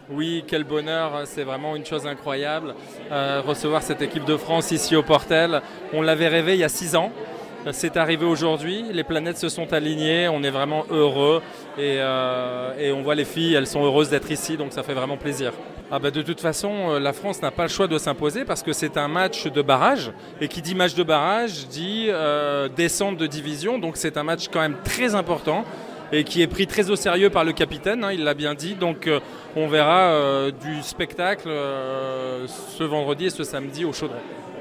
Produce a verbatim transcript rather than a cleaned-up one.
Oui, quel bonheur, c'est vraiment une chose incroyable. Euh, recevoir cette équipe de France ici au Portel, on l'avait rêvé il y a six ans. C'est arrivé aujourd'hui, les planètes se sont alignées, on est vraiment heureux et, euh, et on voit les filles, elles sont heureuses d'être ici, donc ça fait vraiment plaisir. Ah bah de toute façon, la France n'a pas le choix de s'imposer parce que c'est un match de barrage et qui dit match de barrage dit euh, descente de division, donc c'est un match quand même très important et qui est pris très au sérieux par le capitaine, hein, il l'a bien dit, donc euh, on verra euh, du spectacle euh, ce vendredi et ce samedi au Chaudron.